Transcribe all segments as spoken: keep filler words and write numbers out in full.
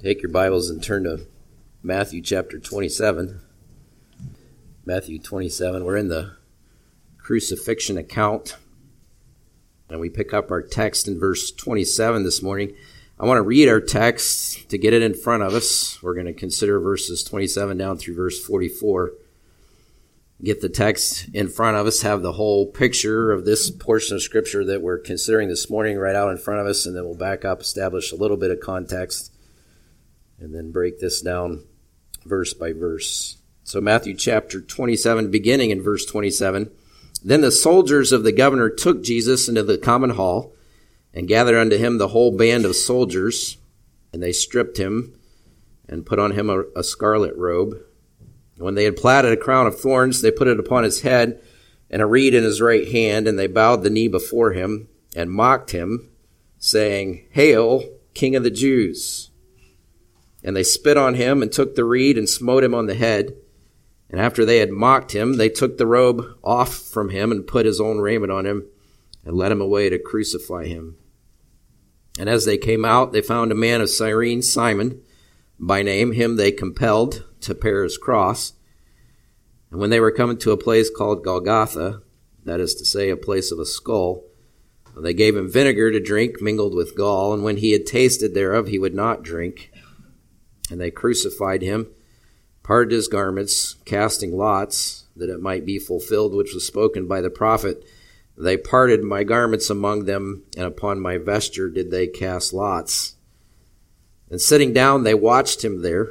Take your Bibles and turn to Matthew chapter twenty-seven. Matthew twenty-seven. We're in the crucifixion account, and we pick up our text in verse twenty-seven this morning. I want to read our text to get it in front of us. We're going to consider verses twenty-seven down through verse forty-four. Get the text in front of us, have the whole picture of this portion of Scripture that we're considering this morning right out in front of us, and then we'll back up, establish a little bit of context, and then break this down verse by verse. So Matthew chapter twenty-seven, beginning in verse twenty-seven. Then the soldiers of the governor took Jesus into the common hall, and gathered unto him the whole band of soldiers, and they stripped him, and put on him a, a scarlet robe. When they had platted a crown of thorns, they put it upon his head, and a reed in his right hand, and they bowed the knee before him, and mocked him, saying, Hail, King of the Jews! And they spit on him, and took the reed, and smote him on the head. And after they had mocked him, they took the robe off from him, and put his own raiment on him, and led him away to crucify him. And as they came out, they found a man of Cyrene, Simon, by name. Him they compelled to bear his cross. And when they were coming to a place called Golgotha, that is to say, a place of a skull, they gave him vinegar to drink mingled with gall, and when he had tasted thereof, he would not drink. And they crucified him, parted his garments, casting lots, that it might be fulfilled which was spoken by the prophet. They parted my garments among them, and upon my vesture did they cast lots. And sitting down, they watched him there,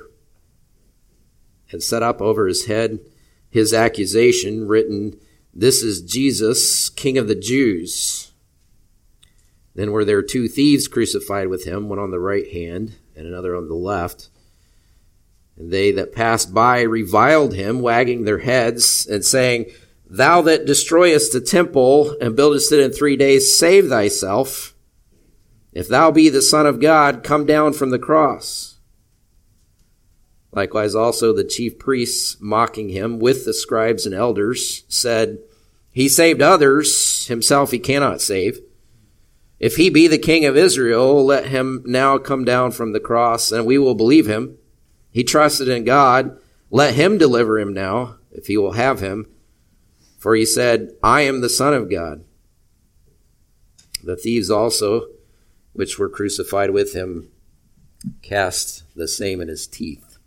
and set up over his head his accusation, written, This is Jesus, King of the Jews. Then were there two thieves crucified with him, one on the right hand, and another on the left. And they that passed by reviled him, wagging their heads, and saying, Thou that destroyest the temple, and buildest it in three days, save thyself. If thou be the Son of God, come down from the cross. Likewise also the chief priests, mocking him with the scribes and elders, said, He saved others, himself he cannot save. If he be the King of Israel, let him now come down from the cross, and we will believe him. He trusted in God. Let him deliver him now, if he will have him. For he said, I am the Son of God. The thieves also, which were crucified with him, cast the same in his teeth.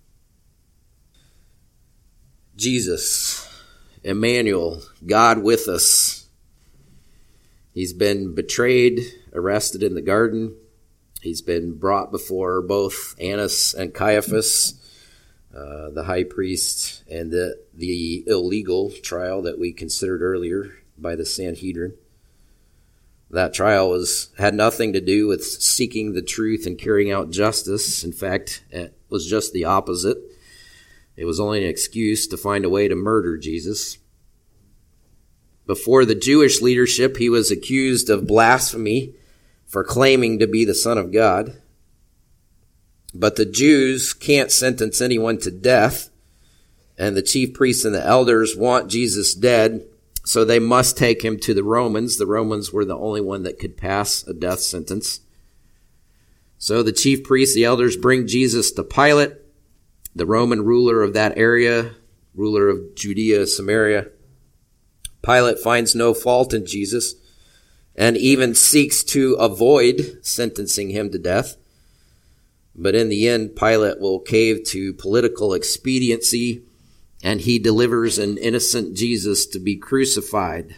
Jesus, Emmanuel, God with us. He's been betrayed, arrested in the garden. He's been brought before both Annas and Caiaphas, uh, the high priest, and the, the illegal trial that we considered earlier by the Sanhedrin. That trial was had nothing to do with seeking the truth and carrying out justice. In fact, it was just the opposite. It was only an excuse to find a way to murder Jesus. Before the Jewish leadership, he was accused of blasphemy for claiming to be the Son of God. But the Jews can't sentence anyone to death, and the chief priests and the elders want Jesus dead, so they must take him to the Romans. The Romans were the only one that could pass a death sentence. So the chief priests, the elders, bring Jesus to Pilate, the Roman ruler of that area, ruler of Judea, Samaria. Pilate finds no fault in Jesus, and even seeks to avoid sentencing him to death. But in the end, Pilate will cave to political expediency, and he delivers an innocent Jesus to be crucified,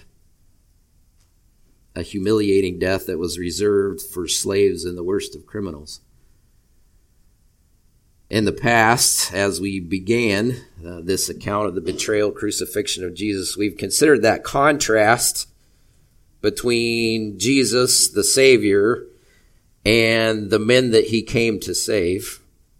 a humiliating death that was reserved for slaves and the worst of criminals. In the past, as we began uh, this account of the betrayal, crucifixion of Jesus, we've considered that contrast between Jesus, the Savior, and the men that he came to save.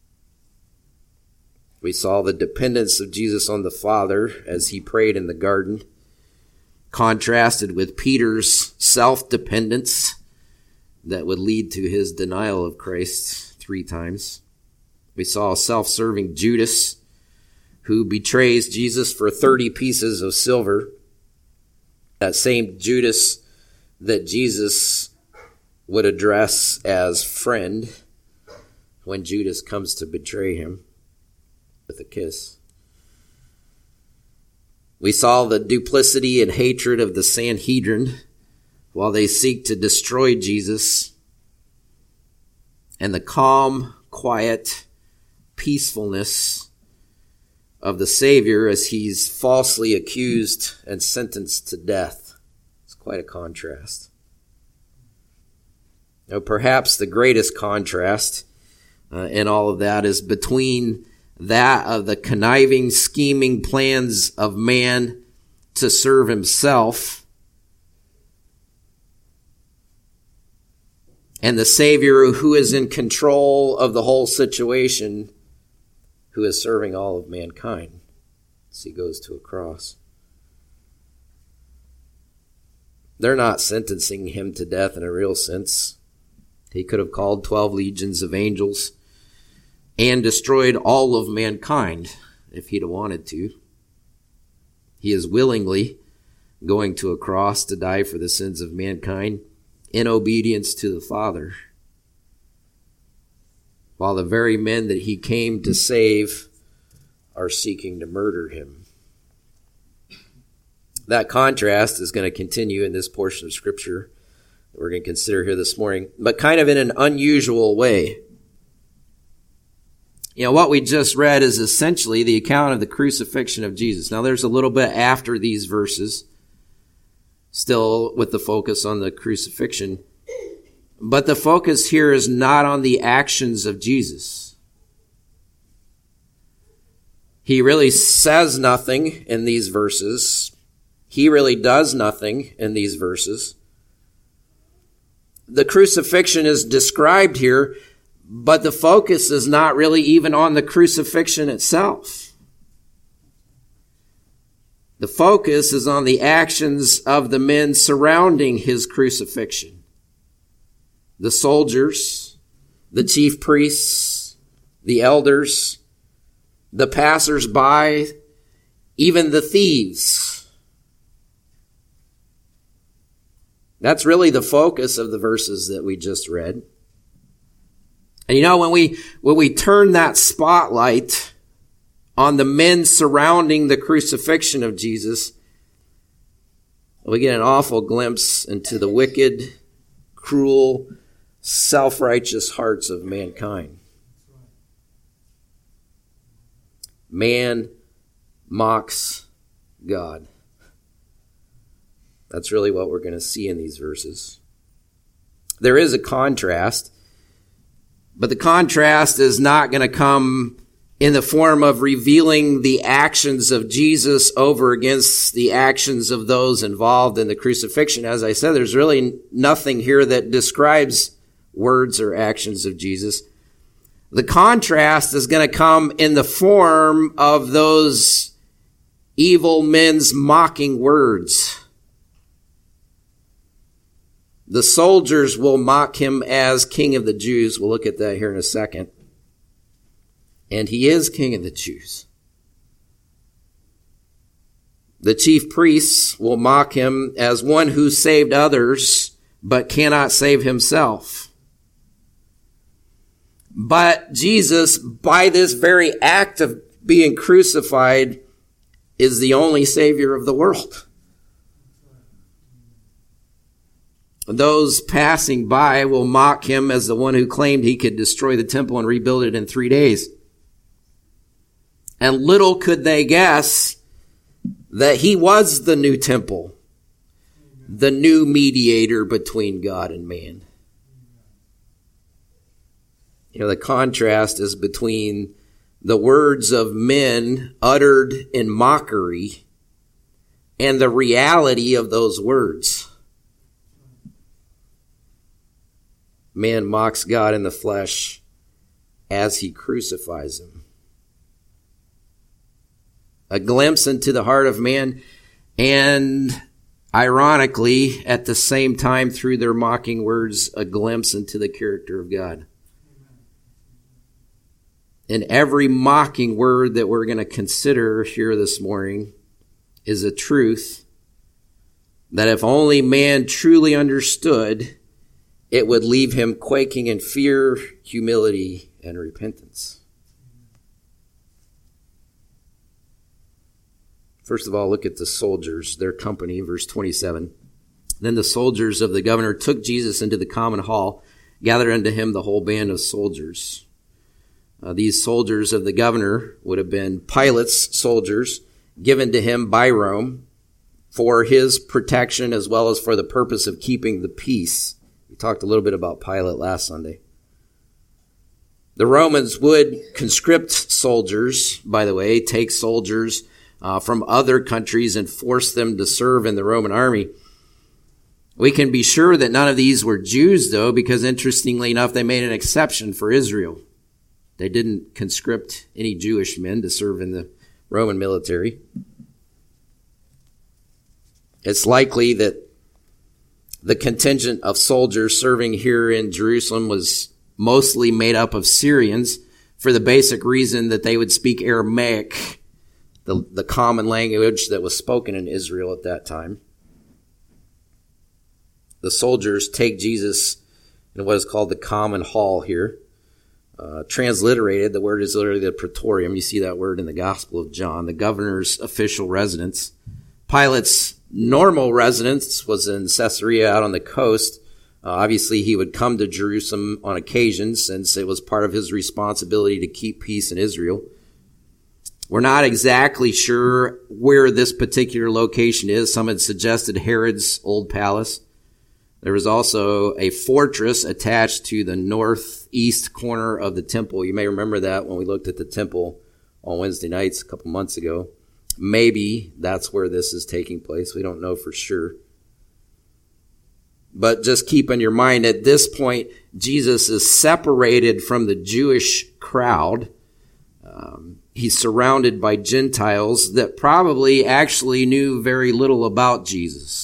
We saw the dependence of Jesus on the Father as he prayed in the garden, contrasted with Peter's self-dependence that would lead to his denial of Christ three times. We saw a self-serving Judas who betrays Jesus for thirty pieces of silver. That same Judas that Jesus would address as friend when Judas comes to betray him with a kiss. We saw the duplicity and hatred of the Sanhedrin while they seek to destroy Jesus, and the calm, quiet peacefulness of the Savior as he's falsely accused and sentenced to death. It's quite a contrast. Now, perhaps the greatest contrast uh, in all of that is between that of the conniving, scheming plans of man to serve himself and the Savior who is in control of the whole situation, who is serving all of mankind as he goes to a cross. They're not sentencing him to death in a real sense. He could have called twelve legions of angels and destroyed all of mankind if he'd have wanted to. He is willingly going to a cross to die for the sins of mankind in obedience to the Father, while the very men that he came to save are seeking to murder him. That contrast is going to continue in this portion of Scripture that we're going to consider here this morning, but kind of in an unusual way. You know, what we just read is essentially the account of the crucifixion of Jesus. Now, there's a little bit after these verses, still with the focus on the crucifixion. But the focus here is not on the actions of Jesus. He really says nothing in these verses. He really does nothing in these verses. The crucifixion is described here, but the focus is not really even on the crucifixion itself. The focus is on the actions of the men surrounding his crucifixion. The soldiers, the chief priests, the elders, the passers-by, even the thieves. That's really the focus of the verses that we just read. And you know, when we when we turn that spotlight on the men surrounding the crucifixion of Jesus, we get an awful glimpse into the wicked, cruel, self-righteous hearts of mankind. Man mocks God. That's really what we're going to see in these verses. There is a contrast, but the contrast is not going to come in the form of revealing the actions of Jesus over against the actions of those involved in the crucifixion. As I said, there's really nothing here that describes words or actions of Jesus. The contrast is going to come in the form of those evil men's mocking words. The soldiers will mock him as King of the Jews. We'll look at that here in a second. And he is King of the Jews. The chief priests will mock him as one who saved others but cannot save himself. But Jesus, by this very act of being crucified, is the only Savior of the world. Those passing by will mock him as the one who claimed he could destroy the temple and rebuild it in three days. And little could they guess that he was the new temple, the new mediator between God and man. You know, the contrast is between the words of men uttered in mockery and the reality of those words. Man mocks God in the flesh as he crucifies him. A glimpse into the heart of man, and ironically, at the same time, through their mocking words, a glimpse into the character of God. And every mocking word that we're going to consider here this morning is a truth that if only man truly understood, it would leave him quaking in fear, humility, and repentance. First of all, look at the soldiers, their company, verse twenty-seven. Then the soldiers of the governor took Jesus into the common hall, gathered unto him the whole band of soldiers. Uh, these soldiers of the governor would have been Pilate's soldiers, given to him by Rome for his protection as well as for the purpose of keeping the peace. We talked a little bit about Pilate last Sunday. The Romans would conscript soldiers, by the way, take soldiers uh, from other countries and force them to serve in the Roman army. We can be sure that none of these were Jews, though, because interestingly enough, they made an exception for Israel. They didn't conscript any Jewish men to serve in the Roman military. It's likely that the contingent of soldiers serving here in Jerusalem was mostly made up of Syrians for the basic reason that they would speak Aramaic, the, the common language that was spoken in Israel at that time. The soldiers take Jesus in what is called the common hall here. Uh, transliterated, the word is literally the praetorium. You see that word in the Gospel of John, the governor's official residence. Pilate's normal residence was in Caesarea out on the coast. Uh, obviously, he would come to Jerusalem on occasion since it was part of his responsibility to keep peace in Israel. We're not exactly sure where this particular location is. Some had suggested Herod's old palace. There was also a fortress attached to the northeast corner of the temple. You may remember that when we looked at the temple on Wednesday nights a couple months ago. Maybe that's where this is taking place. We don't know for sure. But just keep in your mind, at this point, Jesus is separated from the Jewish crowd. Um, he's surrounded by Gentiles that probably actually knew very little about Jesus.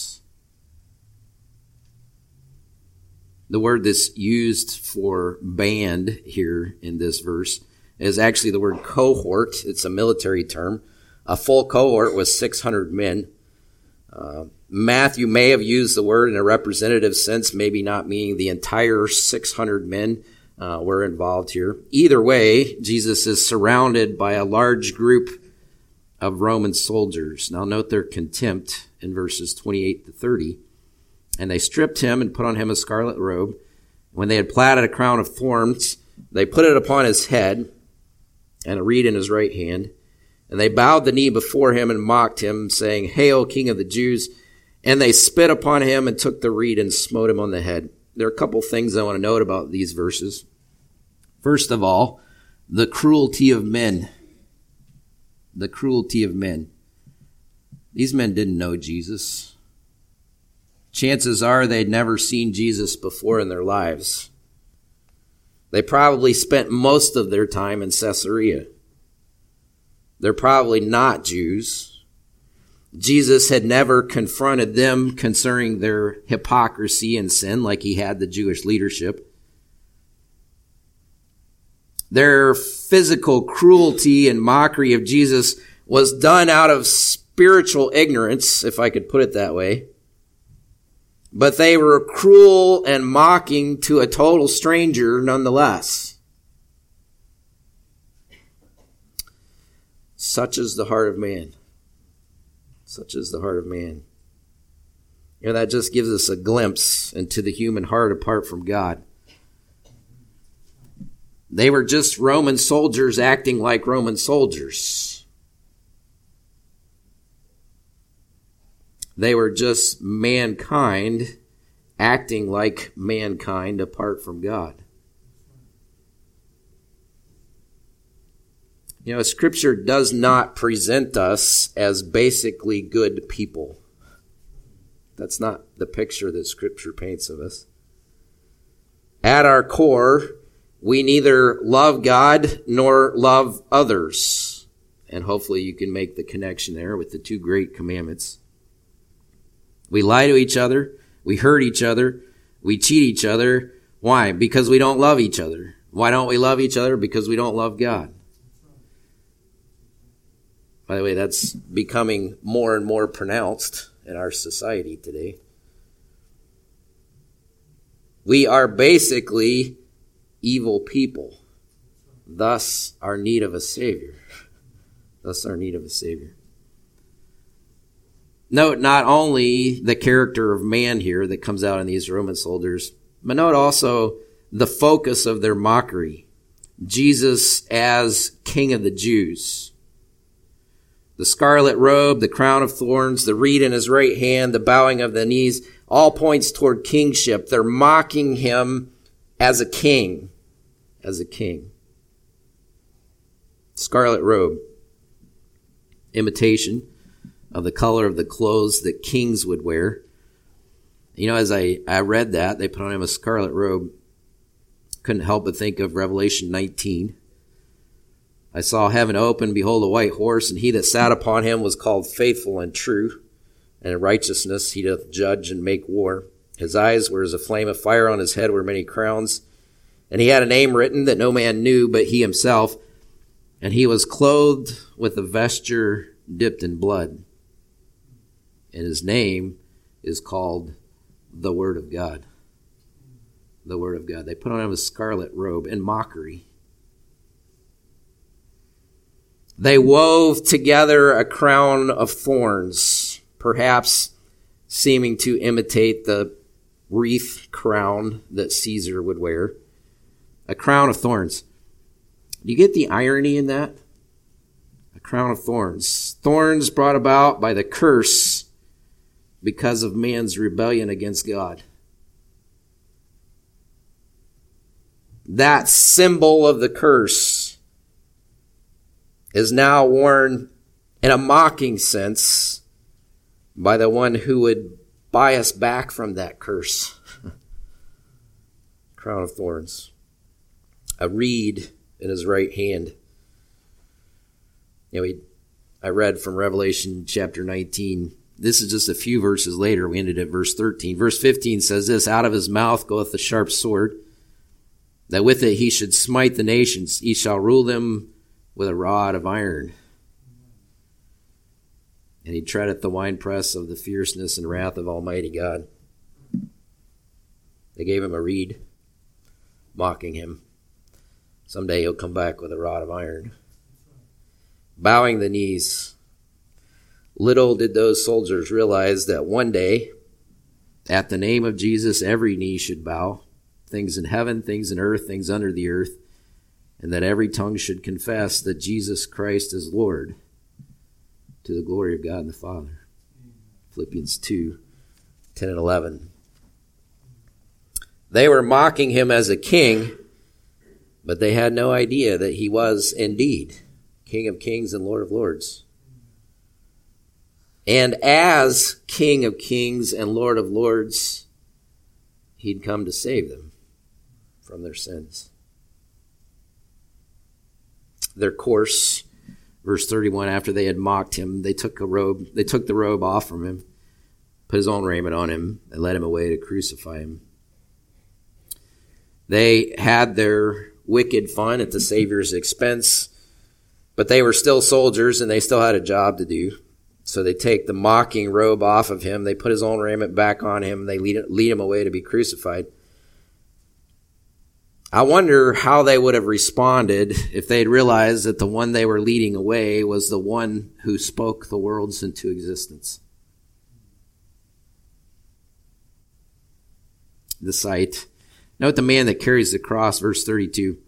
The word that's used for band here in this verse is actually the word cohort. It's a military term. A full cohort was six hundred men. Uh, Matthew may have used the word in a representative sense, maybe not meaning the entire six hundred men uh, were involved here. Either way, Jesus is surrounded by a large group of Roman soldiers. Now note their contempt in verses twenty-eight to thirty. And they stripped him and put on him a scarlet robe. When they had plaited a crown of thorns, they put it upon his head and a reed in his right hand. And they bowed the knee before him and mocked him, saying, "Hail, King of the Jews!" And they spit upon him and took the reed and smote him on the head. There are a couple things I want to note about these verses. First of all, the cruelty of men. The cruelty of men. These men didn't know Jesus. Chances are they'd never seen Jesus before in their lives. They probably spent most of their time in Caesarea. They're probably not Jews. Jesus had never confronted them concerning their hypocrisy and sin like he had the Jewish leadership. Their physical cruelty and mockery of Jesus was done out of spiritual ignorance, if I could put it that way. But they were cruel and mocking to a total stranger nonetheless. Such is the heart of man. Such is the heart of man. You know, that just gives us a glimpse into the human heart apart from God. They were just Roman soldiers acting like Roman soldiers. They were just mankind acting like mankind apart from God. You know, Scripture does not present us as basically good people. That's not the picture that Scripture paints of us. At our core, we neither love God nor love others. And hopefully you can make the connection there with the two great commandments. We lie to each other. We hurt each other. We cheat each other. Why? Because we don't love each other. Why don't we love each other? Because we don't love God. By the way, that's becoming more and more pronounced in our society today. We are basically evil people. thus our need of a Savior. Thus our need of a Savior. Note not only the character of man here that comes out in these Roman soldiers, but note also the focus of their mockery. Jesus as King of the Jews. The scarlet robe, the crown of thorns, the reed in his right hand, the bowing of the knees, all points toward kingship. They're mocking him as a king. As a king. Scarlet robe. Imitation of the color of the clothes that kings would wear. You know, as I, I read that, they put on him a scarlet robe. Couldn't help but think of Revelation nineteen. I saw heaven open, behold a white horse, and he that sat upon him was called Faithful and True, and in righteousness he doth judge and make war. His eyes were as a flame of fire, on his head were many crowns, and he had a name written that no man knew but he himself, and he was clothed with a vesture dipped in blood, and his name is called the Word of God. The Word of God. They put on him a scarlet robe in mockery. They wove together a crown of thorns, perhaps seeming to imitate the wreath crown that Caesar would wear. A crown of thorns. Do you get the irony in that? A crown of thorns. Thorns brought about by the curse because of man's rebellion against God. That symbol of the curse is now worn in a mocking sense by the one who would buy us back from that curse. Crown of thorns. A reed in his right hand. You know, we, I read from Revelation chapter nineteen. This is just a few verses later. We ended at verse thirteen. Verse fifteen says this, out of his mouth goeth the sharp sword, that with it he should smite the nations. He shall rule them with a rod of iron. And he treadeth the winepress of the fierceness and wrath of Almighty God. They gave him a reed, mocking him. Someday he'll come back with a rod of iron. Bowing the knees. Little did those soldiers realize that one day, at the name of Jesus, every knee should bow. Things in heaven, things in earth, things under the earth. And that every tongue should confess that Jesus Christ is Lord, to the glory of God and the Father. Philippians two, ten and eleven. They were mocking him as a king, but they had no idea that he was indeed King of Kings and Lord of Lords. And as King of Kings and Lord of Lords, he'd come to save them from their sins. Their course, verse thirty-one, after they had mocked him, they took a robe, they took the robe off from him, put his own raiment on him, and led him away to crucify him. They had their wicked fun at the Savior's expense, but they were still soldiers and they still had a job to do. So they take the mocking robe off of him, they put his own raiment back on him, they lead, lead him away to be crucified. I wonder how they would have responded if they'd realized that the one they were leading away was the one who spoke the worlds into existence. The sight. Note the man that carries the cross, verse thirty-two.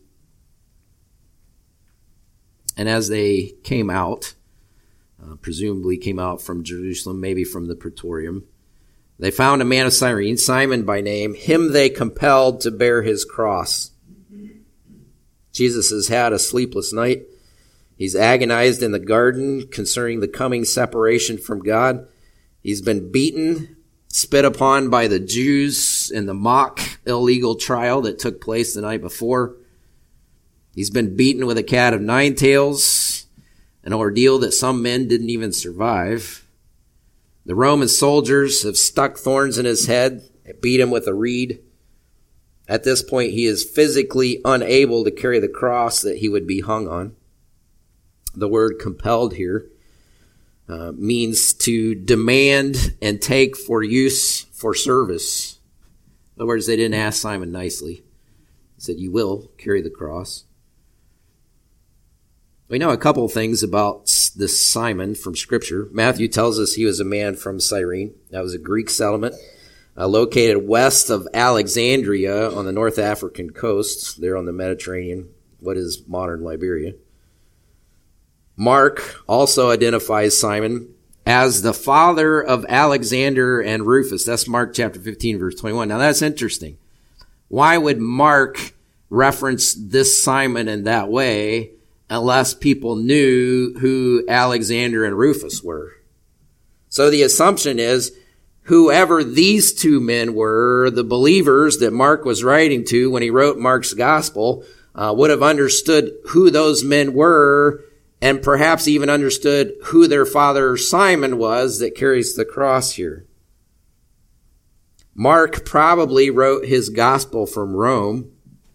And as they came out, uh, presumably came out from Jerusalem, maybe from the Praetorium, they found a man of Cyrene, Simon by name. Him they compelled to bear his cross. Jesus has had a sleepless night. He's agonized in the garden concerning the coming separation from God. He's been beaten, spit upon by the Jews in the mock illegal trial that took place the night before. He's been beaten with a cat of nine tails, an ordeal that some men didn't even survive. The Roman soldiers have stuck thorns in his head, beat him with a reed. At this point, he is physically unable to carry the cross that he would be hung on. The word compelled here uh, means to demand and take for use for service. In other words, they didn't ask Simon nicely. He said, you will carry the cross. We know a couple of things about this Simon from Scripture. Matthew tells us he was a man from Cyrene. That was a Greek settlement uh, located west of Alexandria on the North African coast, there on the Mediterranean, what is modern Liberia. Mark also identifies Simon as the father of Alexander and Rufus. That's Mark chapter fifteen, verse twenty-one. Now that's interesting. Why would Mark reference this Simon in that way unless people knew who Alexander and Rufus were? So the assumption is whoever these two men were, the believers that Mark was writing to when he wrote Mark's gospel, uh, would have understood who those men were and perhaps even understood who their father Simon was that carries the cross here. Mark probably wrote his gospel from Rome.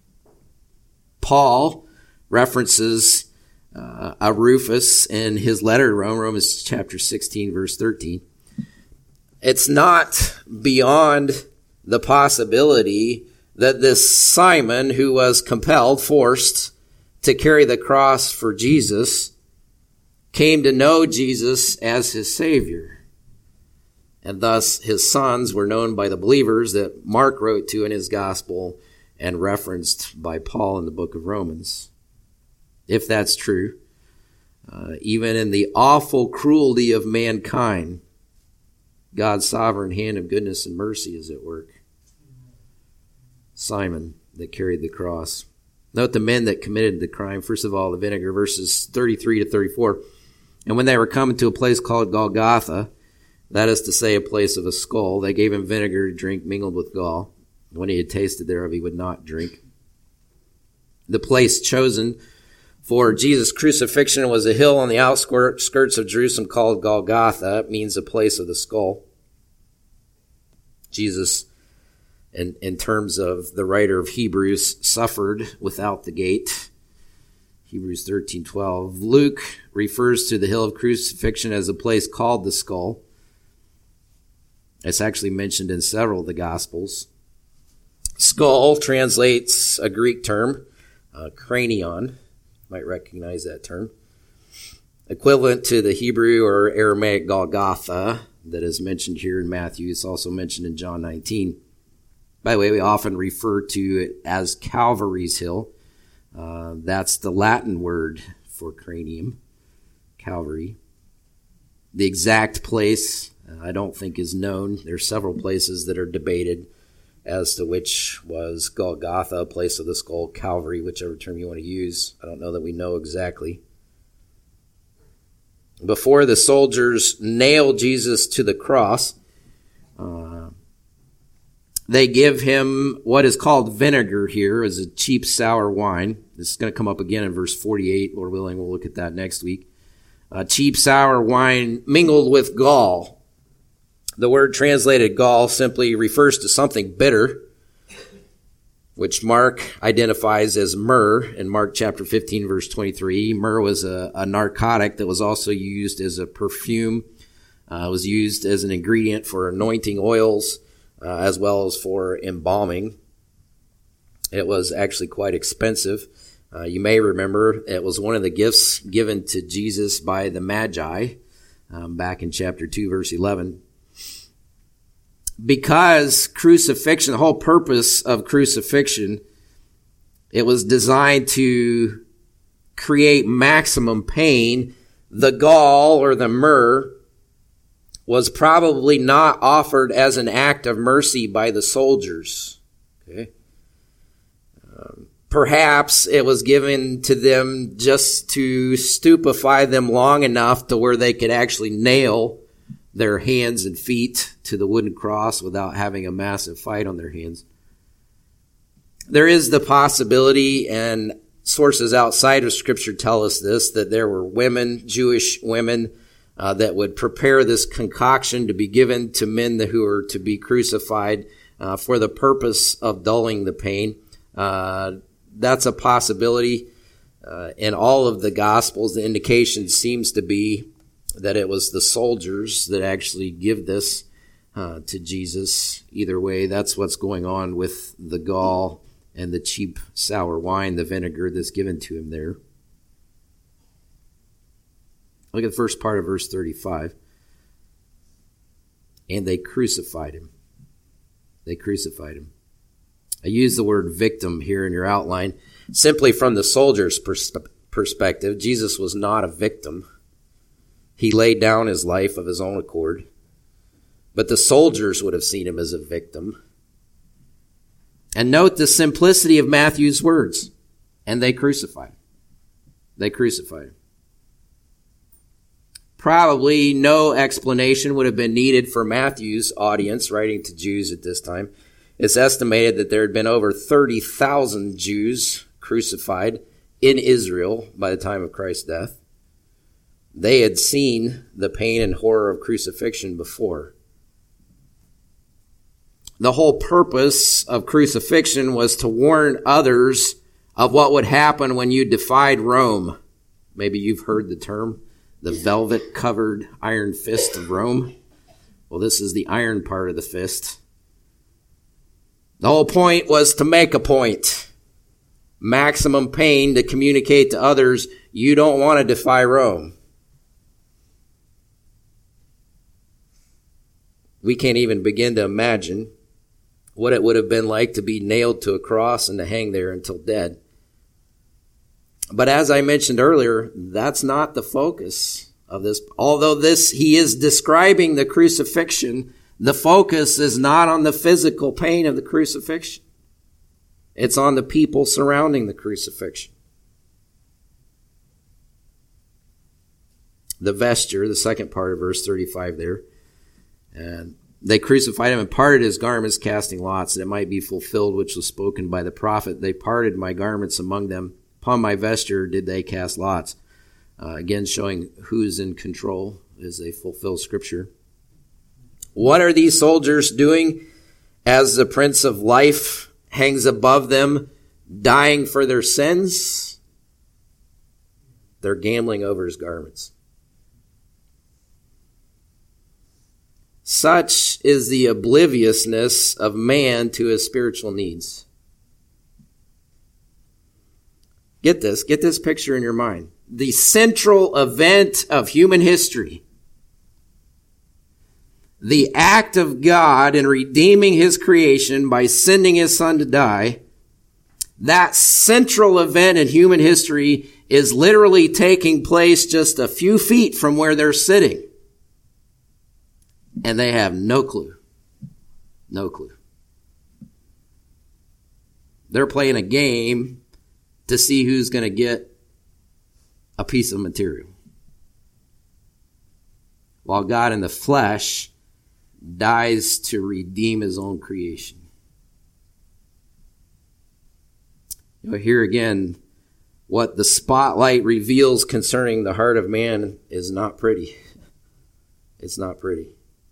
Paul references uh, a Rufus in his letter to Rome, Romans chapter sixteen, verse thirteen. It's not beyond the possibility that this Simon, who was compelled, forced to carry the cross for Jesus, came to know Jesus as his Savior. And thus his sons were known by the believers that Mark wrote to in his gospel and referenced by Paul in the book of Romans. If that's true, uh, even in the awful cruelty of mankind, God's sovereign hand of goodness and mercy is at work. Simon that carried the cross. Note the men that committed the crime. First of all, the vinegar, verses thirty-three to thirty-four. And when they were coming to a place called Golgotha, that is to say, a place of a skull, they gave him vinegar to drink mingled with gall. When he had tasted thereof, he would not drink. The place chosen for Jesus' crucifixion was a hill on the outskirts of Jerusalem called Golgotha. It means a place of the skull. Jesus, in, in terms of the writer of Hebrews, suffered without the gate. Hebrews thirteen twelve. Luke refers to the hill of crucifixion as a place called the skull. It's actually mentioned in several of the Gospels. Skull translates a Greek term, uh, cranion. You might recognize that term. Equivalent to the Hebrew or Aramaic Golgotha that is mentioned here in Matthew. It's also mentioned in John nineteen. By the way, we often refer to it as Calvary's Hill. Uh, that's the Latin word for cranium, Calvary. The exact place, uh, I don't think is known. There's several places that are debated as to which was Golgotha, place of the skull, Calvary, whichever term you want to use. I don't know that we know exactly. Before the soldiers nailed Jesus to the cross, uh, they give him what is called vinegar here, as a cheap sour wine. This is going to come up again in verse forty-eight. Lord willing, we'll look at that next week. Uh, cheap sour wine mingled with gall. The word translated gall simply refers to something bitter, which Mark identifies as myrrh in Mark chapter fifteen, verse twenty-three. Myrrh was a, a narcotic that was also used as a perfume. Uh, it was used as an ingredient for anointing oils, uh, as well as for embalming. It was actually quite expensive. Uh, you may remember it was one of the gifts given to Jesus by the Magi um, back in chapter two, verse eleven. Because crucifixion, the whole purpose of crucifixion, it was designed to create maximum pain. The gall or the myrrh was probably not offered as an act of mercy by the soldiers. Okay. Um, perhaps it was given to them just to stupefy them long enough to where they could actually nail their hands and feet to the wooden cross without having a massive fight on their hands. There is the possibility, and sources outside of Scripture tell us this, that there were women, Jewish women, uh, that would prepare this concoction to be given to men who were to be crucified uh, for the purpose of dulling the pain. Uh, that's a possibility. Uh, in all of the Gospels, the indication seems to be that it was the soldiers that actually give this uh, to Jesus. Either way, that's what's going on with the gall and the cheap sour wine, the vinegar that's given to him there. Look at the first part of verse thirty-five. And they crucified him. They crucified him. I use the word victim here in your outline. Simply from the soldier's pers- perspective, Jesus was not a victim. He laid down his life of his own accord. But the soldiers would have seen him as a victim. And note the simplicity of Matthew's words. And they crucified him. They crucified him. Probably no explanation would have been needed for Matthew's audience writing to Jews at this time. It's estimated that there had been over thirty thousand Jews crucified in Israel by the time of Christ's death. They had seen the pain and horror of crucifixion before. The whole purpose of crucifixion was to warn others of what would happen when you defied Rome. Maybe you've heard the term, the velvet-covered iron fist of Rome. Well, this is the iron part of the fist. The whole point was to make a point. Maximum pain to communicate to others, you don't want to defy Rome. We can't even begin to imagine what it would have been like to be nailed to a cross and to hang there until dead. But as I mentioned earlier, that's not the focus of this. Although this, he is describing the crucifixion, the focus is not on the physical pain of the crucifixion. It's on the people surrounding the crucifixion. The vesture, the second part of verse thirty-five there, and they crucified him and parted his garments, casting lots, that it might be fulfilled which was spoken by the prophet. They parted my garments among them. Upon my vesture did they cast lots. Uh, again, showing who's in control as they fulfill Scripture. What are these soldiers doing as the Prince of Life hangs above them, dying for their sins? They're gambling over his garments. Such is the obliviousness of man to his spiritual needs. Get this, get this picture in your mind. The central event of human history, the act of God in redeeming his creation by sending his son to die, that central event in human history is literally taking place just a few feet from where they're sitting. And they have no clue. No clue. They're playing a game to see who's going to get a piece of material. While God in the flesh dies to redeem his own creation. You know, here again, what the spotlight reveals concerning the heart of man is not pretty. It's not pretty.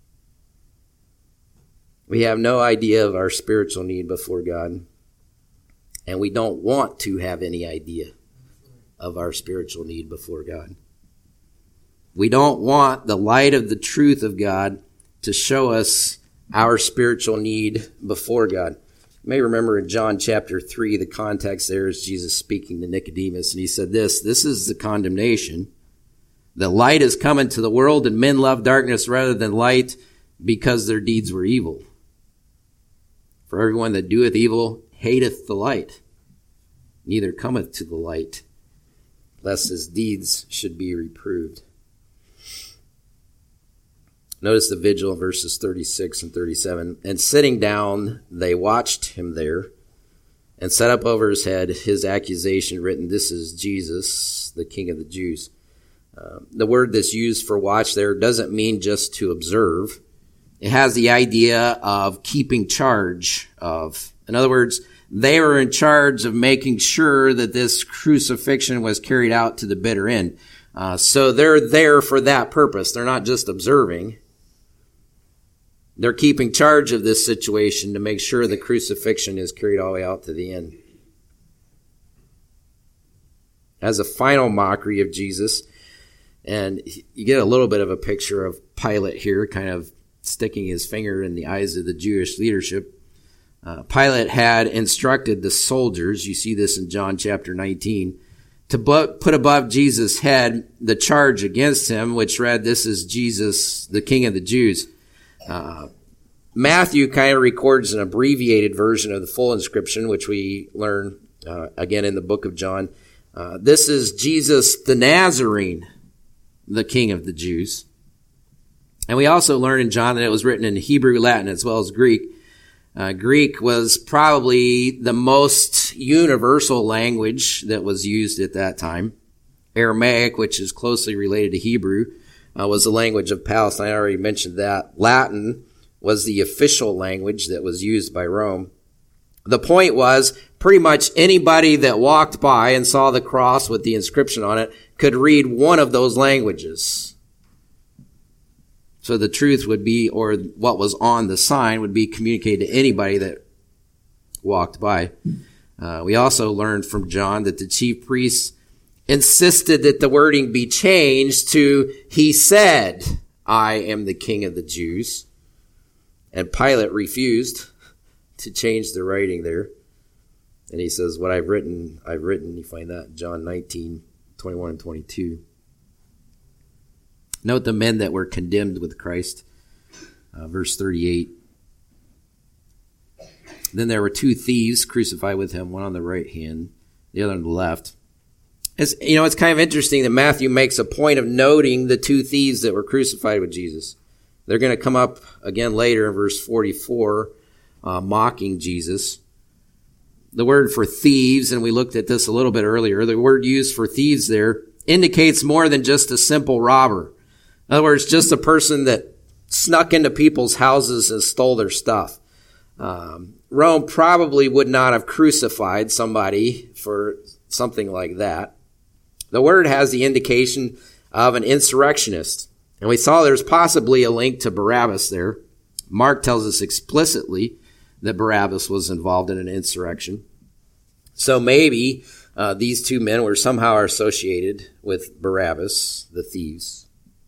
We have no idea of our spiritual need before God. And we don't want to have any idea of our spiritual need before God. We don't want the light of the truth of God to show us our spiritual need before God. You may remember in John chapter three, the context there is Jesus speaking to Nicodemus. And he said this, this is the condemnation. The light is come into the world, and men love darkness rather than light, because their deeds were evil. For everyone that doeth evil hateth the light, neither cometh to the light, lest his deeds should be reproved. Notice the vigil in verses thirty-six and thirty-seven. And sitting down, they watched him there, and set up over his head his accusation written, "This is Jesus, the King of the Jews." Uh, the word that's used for watch there doesn't mean just to observe. It has the idea of keeping charge of. In other words, they were in charge of making sure that this crucifixion was carried out to the bitter end. Uh, so they're there for that purpose. They're not just observing. They're keeping charge of this situation to make sure the crucifixion is carried all the way out to the end. As a final mockery of Jesus, and you get a little bit of a picture of Pilate here, kind of sticking his finger in the eyes of the Jewish leadership. Uh, Pilate had instructed the soldiers, you see this in John chapter nineteen, to put above Jesus' head the charge against him, which read, "This is Jesus, the King of the Jews." Uh, Matthew kind of records an abbreviated version of the full inscription, which we learn uh, again in the book of John. Uh, this is Jesus the Nazarene, the King of the Jews. And we also learn in John that it was written in Hebrew, Latin, as well as Greek. Uh, Greek was probably the most universal language that was used at that time. Aramaic, which is closely related to Hebrew, uh, was the language of Palestine. I already mentioned that. Latin was the official language that was used by Rome. The point was, pretty much anybody that walked by and saw the cross with the inscription on it could read one of those languages. So the truth would be, or what was on the sign would be communicated to anybody that walked by. Uh, we also learned from John that the chief priests insisted that the wording be changed to, "He said, I am the King of the Jews." And Pilate refused to change the writing there. And he says, "What I've written, I've written." You find that in John nineteen, twenty-one and twenty-two. Note the men that were condemned with Christ. Uh, verse thirty-eight. "Then there were two thieves crucified with him, one on the right hand, the other on the left." It's, you know, it's kind of interesting that Matthew makes a point of noting the two thieves that were crucified with Jesus. They're going to come up again later in verse forty-four, uh, mocking Jesus. The word for thieves, and we looked at this a little bit earlier, the word used for thieves there indicates more than just a simple robber. In other words, just a person that snuck into people's houses and stole their stuff. Um, Rome probably would not have crucified somebody for something like that. The word has the indication of an insurrectionist. And we saw there's possibly a link to Barabbas there. Mark tells us explicitly that Barabbas was involved in an insurrection. So maybe uh, these two men were somehow associated with Barabbas, the thieves.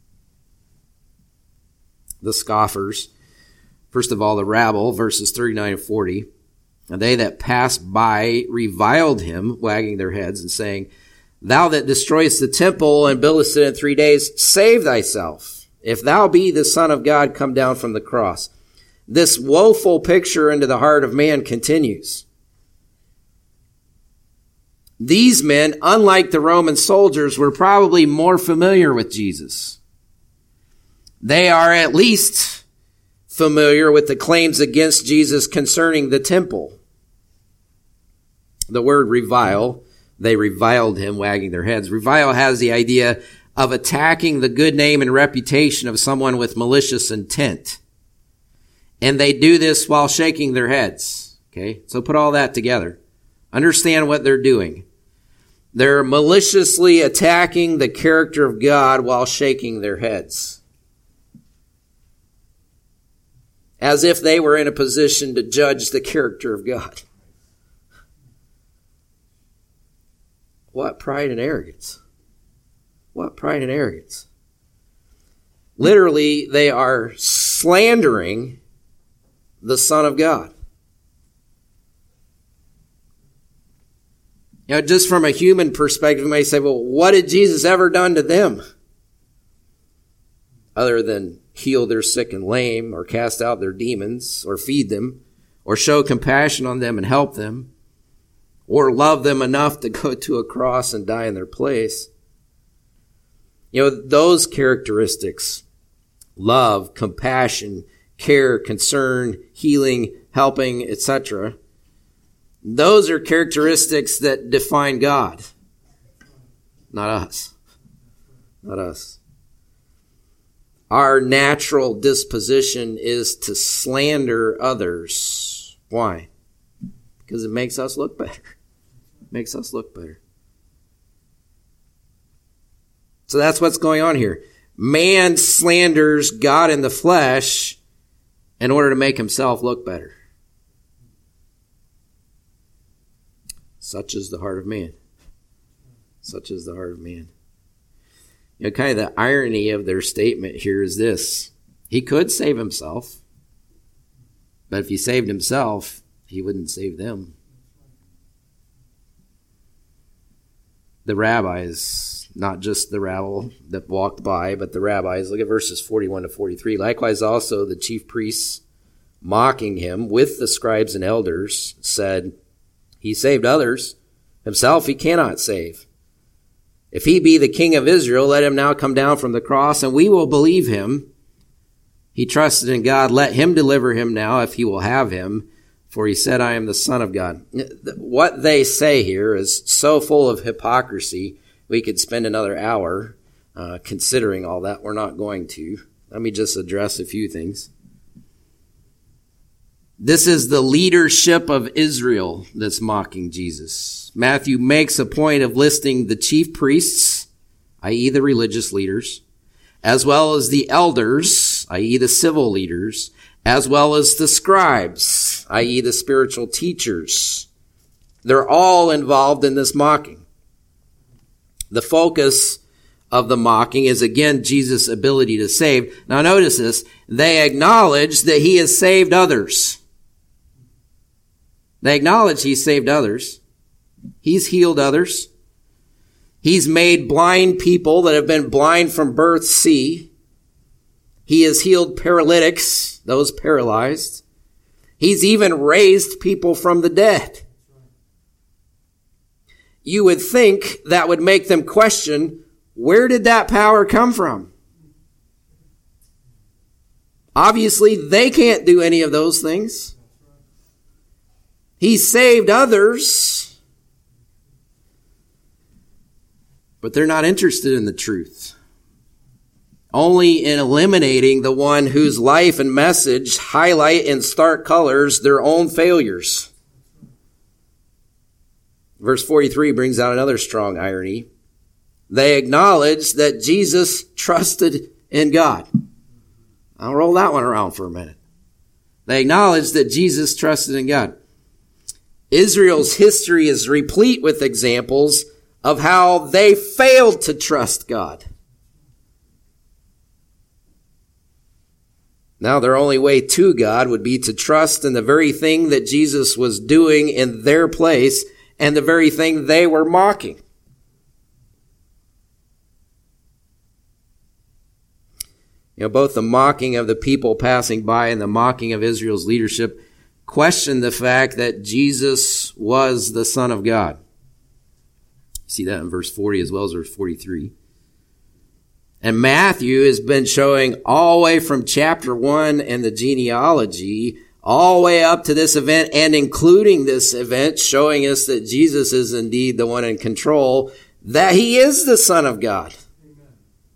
The scoffers. First of all, the rabble, verses thirty-nine and forty. "And they that passed by reviled him, wagging their heads and saying, Thou that destroyest the temple and buildest it in three days, save thyself. If thou be the Son of God, come down from the cross." This woeful picture into the heart of man continues. These men, unlike the Roman soldiers, were probably more familiar with Jesus. They are at least familiar with the claims against Jesus concerning the temple. The word revile, they reviled him, wagging their heads. Revile has the idea of attacking the good name and reputation of someone with malicious intent. And they do this while shaking their heads. Okay, so put all that together. Understand what they're doing. They're maliciously attacking the character of God while shaking their heads, as if they were in a position to judge the character of God. What pride and arrogance. What pride and arrogance. Literally, they are slandering the Son of God. You know, just from a human perspective, you may say, well, what did Jesus ever done to them? Other than heal their sick and lame, or cast out their demons, or feed them, or show compassion on them and help them, or love them enough to go to a cross and die in their place. You know, those characteristics, love, compassion, care, concern, healing, helping, et cetera, those are characteristics that define God, not us. Not us. Our natural disposition is to slander others. Why? Because it makes us look better. It makes us look better. So that's what's going on here. Man slanders God in the flesh in order to make himself look better. Such is the heart of man. Such is the heart of man. You know, kind of the irony of their statement here is this. He could save himself, but if he saved himself, he wouldn't save them. the rabbis, not just the rabble that walked by, but the rabbis. Look at verses forty-one to forty-three. Likewise also the chief priests, mocking him with the scribes and elders, said, he saved others, himself he cannot save. If he be the king of Israel, let him now come down from the cross, and we will believe him. He trusted in God. Let him deliver him now, if he will have him. For he said, I am the Son of God. What they say here is so full of hypocrisy, we could spend another hour uh, considering all that. We're not going to. Let me just address a few things. This is the leadership of Israel that's mocking Jesus. Matthew makes a point of listing the chief priests, that is the religious leaders, as well as the elders, that is the civil leaders, as well as the scribes, that is the spiritual teachers. They're all involved in this mocking. The focus of the mocking is, again, Jesus' ability to save. Now notice this. They acknowledge that he has saved others. They acknowledge he's saved others. He's healed others. He's made blind people that have been blind from birth see. He has healed paralytics, those paralyzed. He's even raised people from the dead. You would think that would make them question, where did that power come from? Obviously, they can't do any of those things. He saved others, but they're not interested in the truth. Only in eliminating the one whose life and message highlight in stark colors their own failures. Verse forty-three brings out another strong irony. They acknowledge that Jesus trusted in God. I'll roll that one around for a minute. They acknowledge that Jesus trusted in God. Israel's history is replete with examples of how they failed to trust God. Now their only way to God would be to trust in the very thing that Jesus was doing in their place and the very thing they were mocking. You know, both the mocking of the people passing by and the mocking of Israel's leadership question the fact that Jesus was the Son of God. You see that in verse forty as well as verse forty-three. And Matthew has been showing all the way from chapter one and the genealogy all the way up to this event and including this event, showing us that Jesus is indeed the one in control, that he is the Son of God. Amen.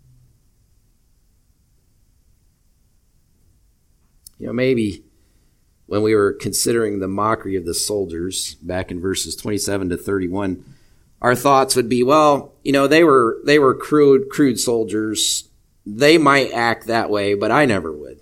You know, maybe when we were considering the mockery of the soldiers back in verses twenty-seven to thirty-one, our thoughts would be, well, you know, they were they were crude crude soldiers. They might act that way, but I never would.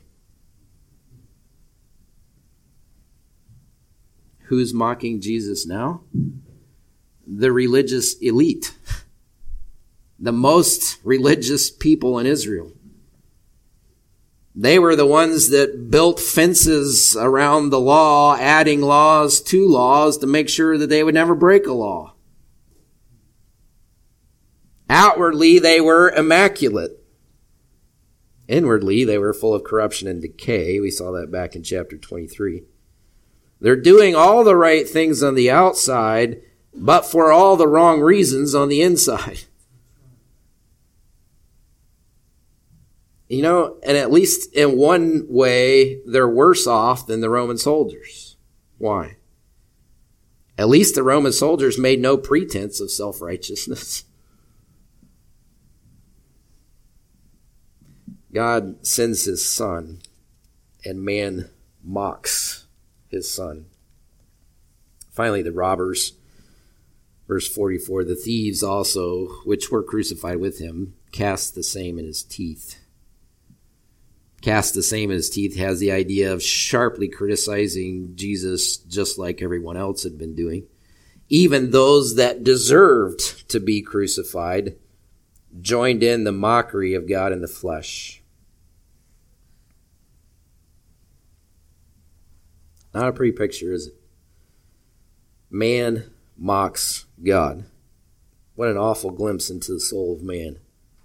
Who's mocking Jesus now? The religious elite. The most religious people in Israel. They were the ones that built fences around the law, adding laws to laws to make sure that they would never break a law. Outwardly, they were immaculate. Inwardly, they were full of corruption and decay. We saw that back in chapter twenty-three. They're doing all the right things on the outside, but for all the wrong reasons on the inside. You know, and at least in one way, they're worse off than the Roman soldiers. Why? At least the Roman soldiers made no pretense of self-righteousness. God sends his Son, and man mocks his Son. Finally, the robbers, verse forty-four, the thieves also, which were crucified with him, cast the same in his teeth. Cast the same in his teeth has the idea of sharply criticizing Jesus just like everyone else had been doing. Even those that deserved to be crucified joined in the mockery of God in the flesh. Not a pretty picture, is it? Man mocks God. What an awful glimpse into the soul of man.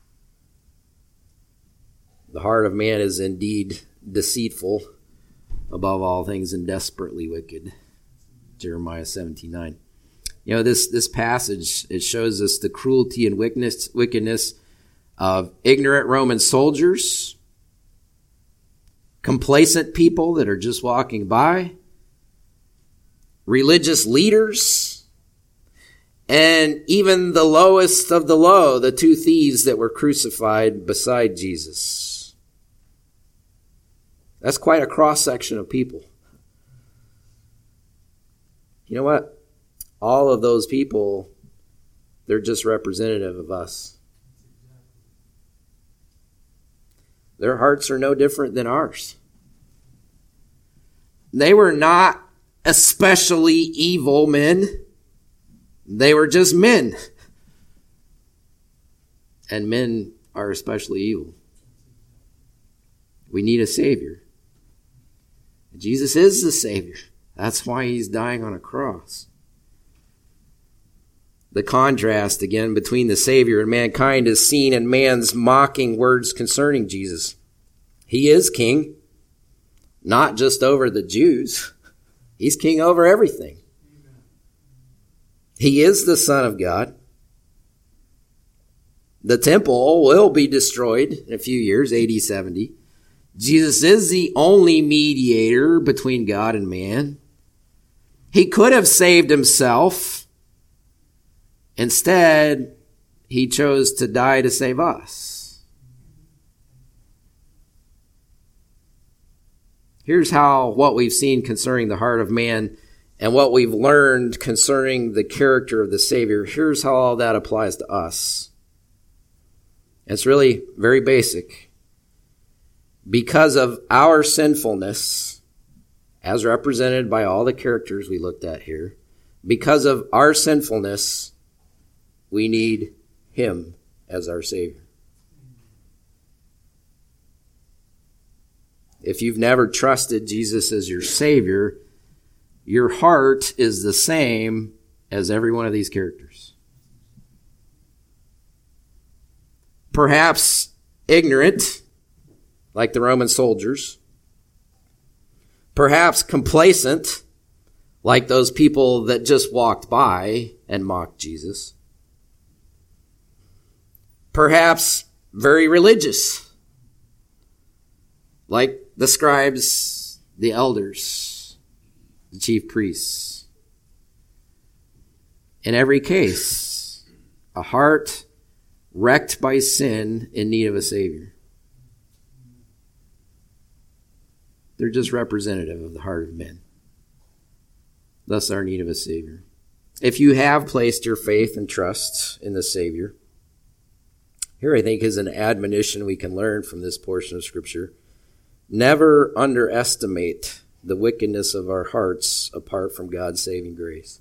The heart of man is indeed deceitful above all things and desperately wicked. Jeremiah seventeen nine. You know, this, this passage, it shows us the cruelty and wickedness, wickedness of ignorant Roman soldiers, complacent people that are just walking by, religious leaders, and even the lowest of the low, the two thieves that were crucified beside Jesus. That's quite a cross-section of people. You know what? All of those people, they're just representative of us. Their hearts are no different than ours. They were not especially evil men. They were just men. And men are especially evil. We need a Savior. Jesus is the Savior. That's why he's dying on a cross. The contrast, again, between the Savior and mankind is seen in man's mocking words concerning Jesus. He is king, not just over the Jews. He's king over everything. He is the Son of God. The temple will be destroyed in a few years, A D seventy. Jesus is the only mediator between God and man. He could have saved himself. Instead, he chose to die to save us. Here's how what we've seen concerning the heart of man and what we've learned concerning the character of the Savior. Here's how all that applies to us. It's really very basic. Because of our sinfulness, as represented by all the characters we looked at here, because of our sinfulness, we need him as our Savior. If you've never trusted Jesus as your Savior, your heart is the same as every one of these characters. Perhaps ignorant, like the Roman soldiers. Perhaps complacent, like those people that just walked by and mocked Jesus. Perhaps very religious, like the scribes, the elders, the chief priests. In every case, a heart wrecked by sin in need of a Savior. They're just representative of the heart of men. Thus our need of a Savior. If you have placed your faith and trust in the Savior, here I think is an admonition we can learn from this portion of Scripture. Never underestimate the wickedness of our hearts apart from God's saving grace.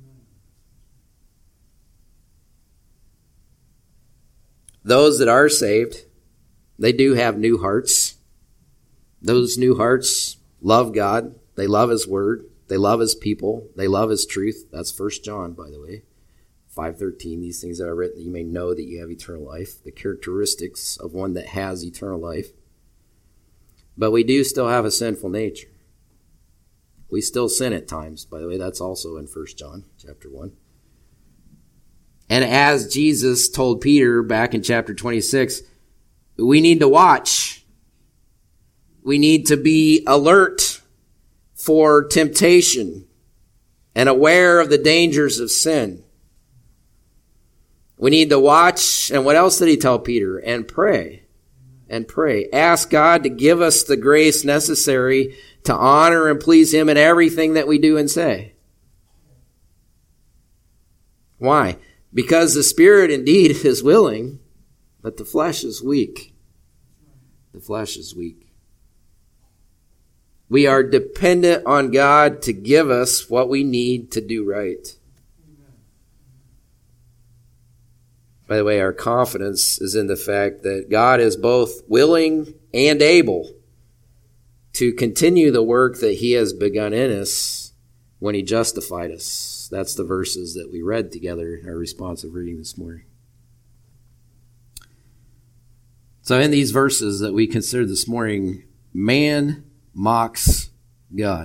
Those that are saved, they do have new hearts. Those new hearts love God. They love his word. They love his people. They love his truth. That's First John, by the way. five thirteen, these things that are written that you may know that you have eternal life. The characteristics of one that has eternal life. But we do still have a sinful nature. We still sin at times, by the way. That's also in First John chapter one. And as Jesus told Peter back in chapter twenty-six, we need to watch. We need to be alert for temptation and aware of the dangers of sin. We need to watch, and what else did he tell Peter? And pray. And pray. Ask God to give us the grace necessary to honor and please him in everything that we do and say. Why? Because the spirit indeed is willing, but the flesh is weak. The flesh is weak. We are dependent on God to give us what we need to do right. By the way, our confidence is in the fact that God is both willing and able to continue the work that he has begun in us when he justified us. That's the verses that we read together in our responsive reading this morning. So in these verses that we considered this morning, man mocks God.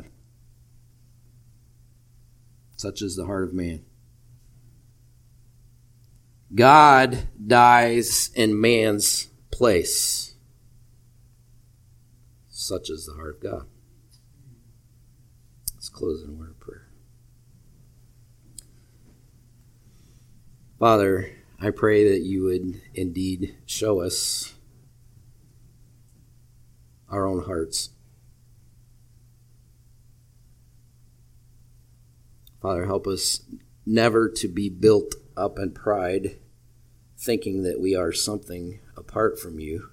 Such is the heart of man. God dies in man's place. Such is the heart of God. Let's close in a word of prayer. Father, I pray that you would indeed show us our own hearts. Father, help us never to be built up in pride, thinking that we are something apart from you,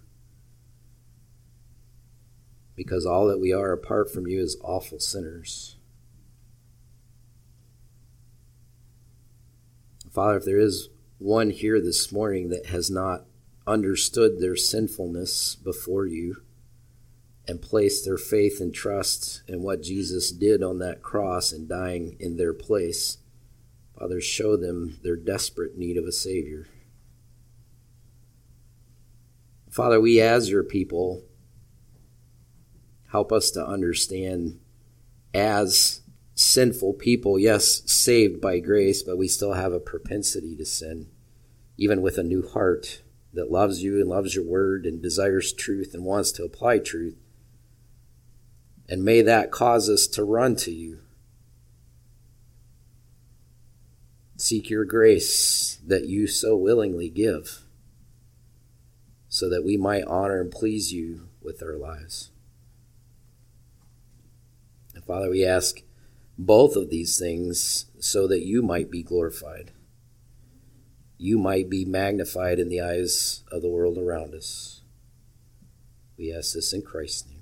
because all that we are apart from you is awful sinners. Father, if there is one here this morning that has not understood their sinfulness before you and placed their faith and trust in what Jesus did on that cross and dying in their place, Father, show them their desperate need of a Savior. Father, we as your people, help us to understand as sinful people, yes, saved by grace, but we still have a propensity to sin, even with a new heart that loves you and loves your word and desires truth and wants to apply truth. And may that cause us to run to you. Seek your grace that you so willingly give, so that we might honor and please you with our lives. And Father, we ask both of these things so that you might be glorified. You might be magnified in the eyes of the world around us. We ask this in Christ's name.